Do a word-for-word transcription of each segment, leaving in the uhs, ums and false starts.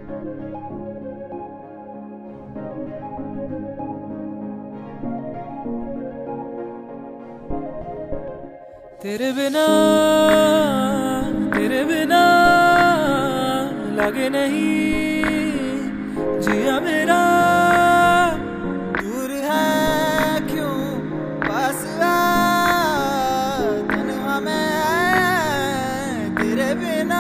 तेरे बिना तेरे बिना लगे नहीं जिया मेरा। दूर है क्यों पास आ तन्हा मैं तेरे बिना।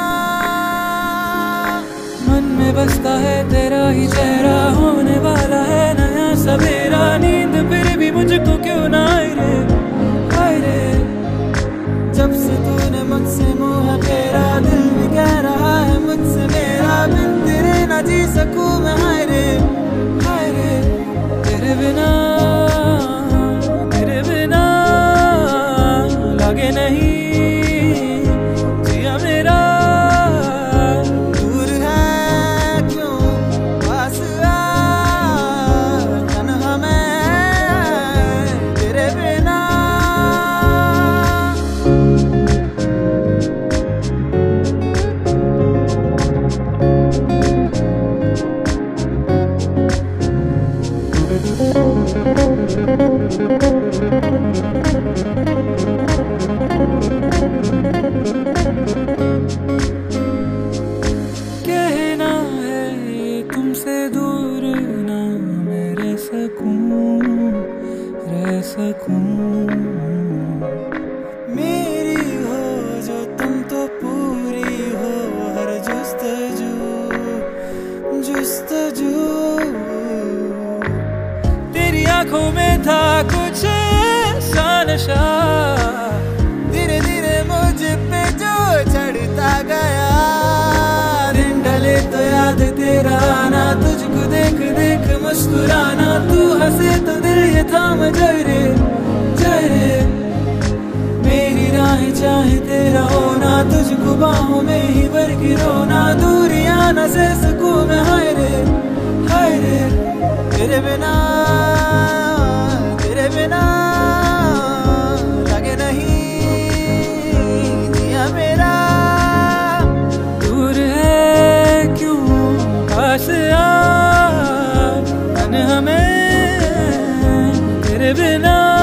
मन में बसता है तेरा ही चेहरा, होने वाला है नया सवेरा। नींद फिर भी मुझको क्यों ना आई रे, आई रे। जब से तूने मुझसे मुँह फेरा, दिल भी कह रहा है मुझसे मेरा। बिन तेरे ना जी सकूं मैं, हाय रे हाय रे। तेरे बिना तेरे बिना लगे नहीं जिया मेरा। दूर है क्यों पास आ तन्हा मैं तेरे बिना। कहना है ये तुमसे दूर ना मैं रह सकूं, रह सकूं। मेरी हो जो तुम तो पूरी हो हर जुस्तजू जुस्तजू। तेरी आंखों में था कुछ ऐसा नशा, धीरे धीरे मुझ पे जो चढ़ता गया। दिन ढले तो याद तेरा आना, तुझको देख देख मुस्कुराना। तू हंसे तो दिल ये थाम जाए रे जाए रे। मेरी राहें चाहे तेरा होना, तुझको बाहों में ही भर के रोना। दूरियां न सह सकूं मैं, हाय रे हाय रे। तेरे बिना तेरे बिना लगे नहीं जिया मेरा। दूर है क्यों पास आ तन्हा मैं तेरे बिना।